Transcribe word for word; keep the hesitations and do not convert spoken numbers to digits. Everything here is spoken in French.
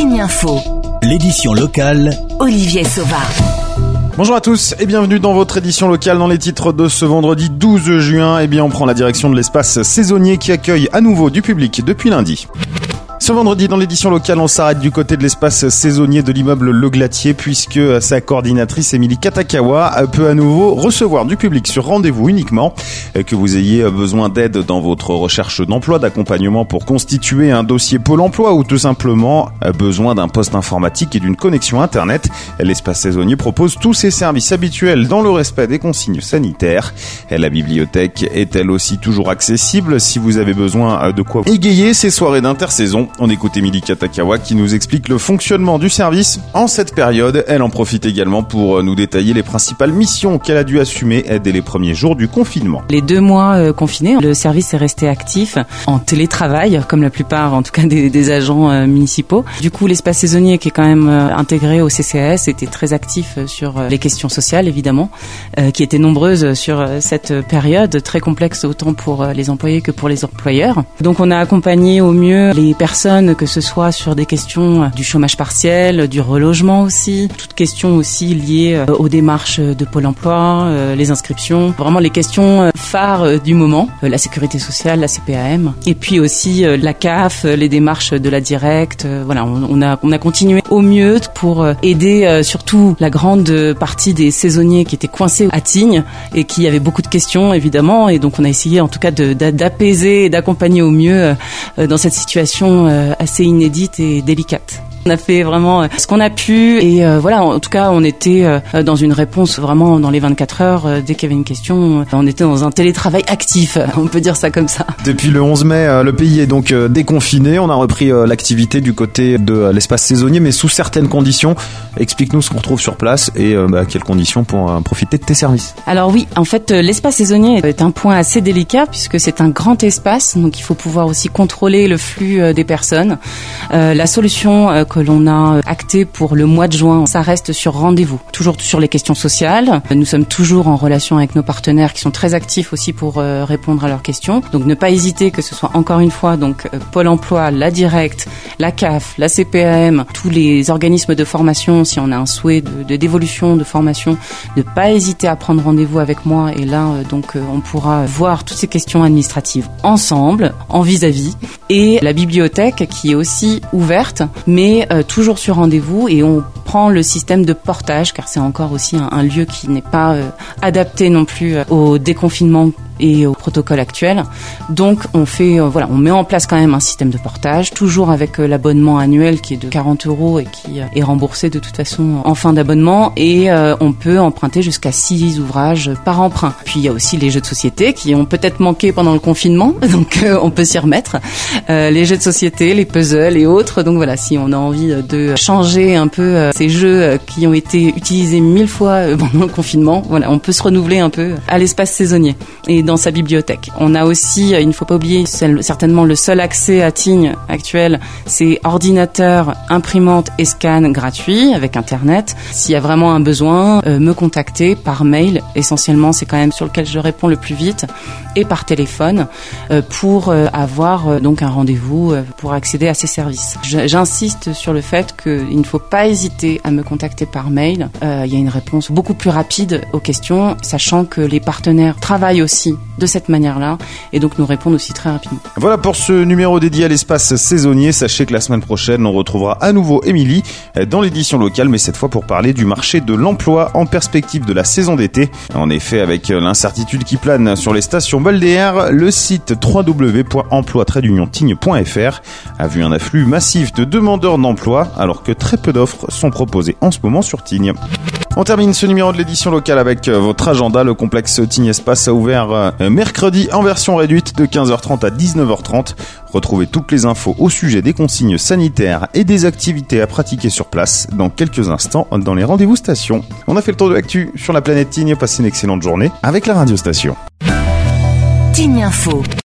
Tignes Info. L'édition locale. Olivier Sauvard. Bonjour à tous et bienvenue dans votre édition locale. Dans les titres de ce vendredi douze juin, eh bien on prend la direction de l'espace saisonnier qui accueille à nouveau du public depuis lundi. Ce vendredi, dans l'édition locale, on s'arrête du côté de l'espace saisonnier de l'immeuble Le Glatier puisque sa coordinatrice Émilie Katakawa peut à nouveau recevoir du public sur rendez-vous uniquement. Que vous ayez besoin d'aide dans votre recherche d'emploi, d'accompagnement pour constituer un dossier Pôle emploi ou tout simplement besoin d'un poste informatique et d'une connexion internet, l'espace saisonnier propose tous ses services habituels dans le respect des consignes sanitaires. La bibliothèque est elle aussi toujours accessible si vous avez besoin de quoi égayer ces soirées d'intersaison. On écoute Émilie Katakawa qui nous explique le fonctionnement du service en cette période. Elle en profite également pour nous détailler les principales missions qu'elle a dû assumer dès les premiers jours du confinement. Les deux mois euh, confinés, le service est resté actif en télétravail, comme la plupart en tout cas des, des agents euh, municipaux. Du coup, l'espace saisonnier qui est quand même euh, intégré au C C A S était très actif sur euh, les questions sociales évidemment, euh, qui étaient nombreuses sur euh, cette période très complexe autant pour euh, les employés que pour les employeurs. Donc on a accompagné au mieux les personnes, que ce soit sur des questions du chômage partiel, du relogement aussi, toutes questions aussi liées aux démarches de Pôle emploi, les inscriptions, vraiment les questions phares du moment, la sécurité sociale, la C P A M, et puis aussi la C A F, les démarches de la Directe. Voilà, on a, on a continué au mieux pour aider surtout la grande partie des saisonniers qui étaient coincés à Tignes et qui avaient beaucoup de questions évidemment, et donc on a essayé en tout cas de, d'apaiser et d'accompagner au mieux dans cette situation assez inédite et délicate. On a fait vraiment ce qu'on a pu et euh, voilà, en tout cas on était euh, dans une réponse vraiment dans les vingt-quatre heures, euh, dès qu'il y avait une question, on était dans un télétravail actif, on peut dire ça comme ça. Depuis le onze mai, euh, le pays est donc euh, déconfiné, on a repris euh, l'activité du côté de euh, l'espace saisonnier mais sous certaines conditions. Explique-nous ce qu'on retrouve sur place et euh, bah, quelles conditions pour euh, profiter de tes services. Alors oui, en fait l'espace saisonnier est un point assez délicat puisque c'est un grand espace, donc il faut pouvoir aussi contrôler le flux euh, des personnes. Euh, la solution euh, que l'on a acté pour le mois de juin, ça reste sur rendez-vous. Toujours sur les questions sociales. Nous sommes toujours en relation avec nos partenaires qui sont très actifs aussi pour euh, répondre à leurs questions. Donc ne pas hésiter, que ce soit encore une fois donc euh, Pôle emploi, la Directe, la C A F, la C P A M, tous les organismes de formation, si on a un souhait de, de d'évolution, de formation, ne pas hésiter à prendre rendez-vous avec moi et là euh, donc euh, on pourra voir toutes ces questions administratives ensemble, en vis-à-vis, et la bibliothèque qui est aussi ouverte, mais euh, toujours sur rendez-vous, et on prend le système de portage car c'est encore aussi un, un lieu qui n'est pas euh, adapté non plus euh, au déconfinement et au protocole actuel. Donc on fait euh, voilà, on met en place quand même un système de portage, toujours avec euh, l'abonnement annuel qui est de quarante euros et qui euh, est remboursé de toute façon en fin d'abonnement, et euh, on peut emprunter jusqu'à six ouvrages par emprunt. Puis il y a aussi les jeux de société qui ont peut-être manqué pendant le confinement, donc euh, on peut s'y remettre. Euh, les jeux de société, les puzzles et autres. Donc voilà, si on a envie de changer un peu euh, ces jeux euh, qui ont été utilisés mille fois euh, pendant le confinement, voilà, on peut se renouveler un peu à l'espace saisonnier et dans sa bibliothèque. On a aussi, il ne faut pas oublier, certainement le seul accès à Tignes actuel, c'est ordinateur, imprimante et scan gratuit avec internet. S'il y a vraiment un besoin, euh, me contacter par mail, essentiellement c'est quand même sur lequel je réponds le plus vite, et par téléphone euh, pour euh, avoir euh, donc un rendez-vous euh, pour accéder à ces services. Je, j'insiste sur le fait qu'il ne faut pas hésiter à me contacter par mail. Euh, il y a une réponse beaucoup plus rapide aux questions, sachant que les partenaires travaillent aussi de cette manière-là et donc nous répondent aussi très rapidement. Voilà pour ce numéro dédié à l'espace saisonnier. Sachez que la semaine prochaine, on retrouvera à nouveau Émilie dans l'édition locale, mais cette fois pour parler du marché de l'emploi en perspective de la saison d'été. En effet, avec l'incertitude qui plane sur les stations balnéaires, le site w w w point emploi tiret union tignes point f r a vu un afflux massif de demandeurs d'emploi alors que très peu d'offres sont proposées en ce moment sur Tignes. On termine ce numéro de l'édition locale avec votre agenda. Le complexe Tignes Espace a ouvert mercredi en version réduite de quinze heures trente à dix-neuf heures trente. Retrouvez toutes les infos au sujet des consignes sanitaires et des activités à pratiquer sur place dans quelques instants dans les rendez-vous stations. On a fait le tour de l'actu sur la planète Tignes. Passez une excellente journée avec la radio station. Tignes Info.